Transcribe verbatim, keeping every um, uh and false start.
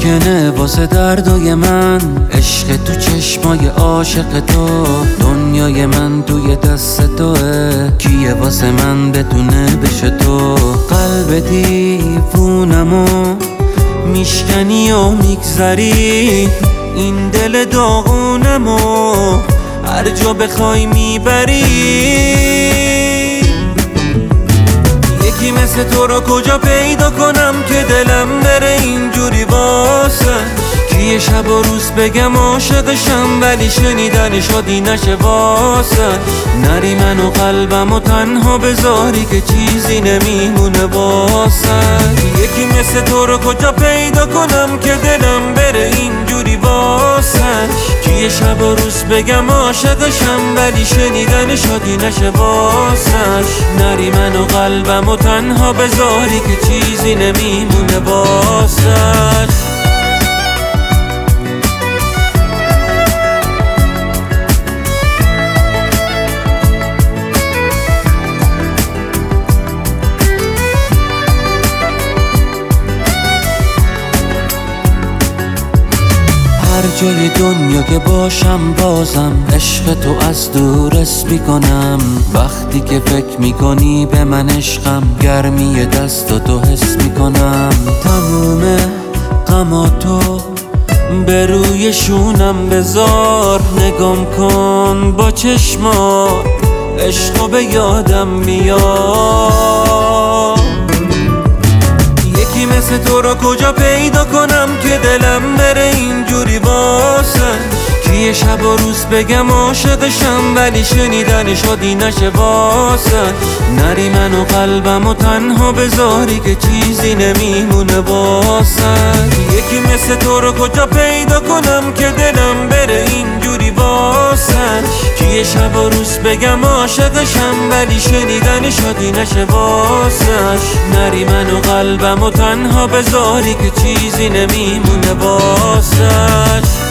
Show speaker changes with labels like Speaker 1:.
Speaker 1: ممکنه واسه دردای من عشق تو چشمای عاشق تو، دنیای من توی دست توه، کیه واسه من بتونه بشه تو؟ قلب دیوونمو میشکنی و میگذری، این دل داغونمو هر جا بخوای میبری. یکی مثل تو رو کجا پیدا کنم که دلم بره اینجوری واسه؟ کیه شب و روز بگم عاشقشم ولی شنیدن شادی نشه واسه؟ نری من و قلبم و تنها بذاری که چیزی نمیمونه واسه. یکی مثل تو رو کجا پیدا کنم که دلم بره اینجوری واسه؟ کیه شب و روز بگم عاشقشم ولی شنیدن شادی نشه واسه؟ نری من و قلبم و تنها بذاری که چیزی نمیمونه واسه. هر جای دنیا که باشم بازم عشق تو از دور حس میکنم. وقتی که فکر میکنی به من عشقم گرمی دست تو حس میکنم. تموم غماتو به روی شونم بذار، نگام کن با چشمات عشقو به یادم میاد. یکی مثل تو رو کجا پیدا کنم که دلم بره اینجوری واسه؟ کیه شب و روز بگم عاشقشم ولی شنیدن شادی نشه واسه؟ نری من و قلبم و تنها بذاری که چیزی نمیمونه واسه. یکی مثل تو رو کجا پیدا کنم که دلم بره اینجوری واسه؟ کیه شب و روز بگم عاشقشم ولی شنیدن شادی نشه واسه؟ نری من و قلبم و تنها بذاری که چیزی نمیمونه واسه.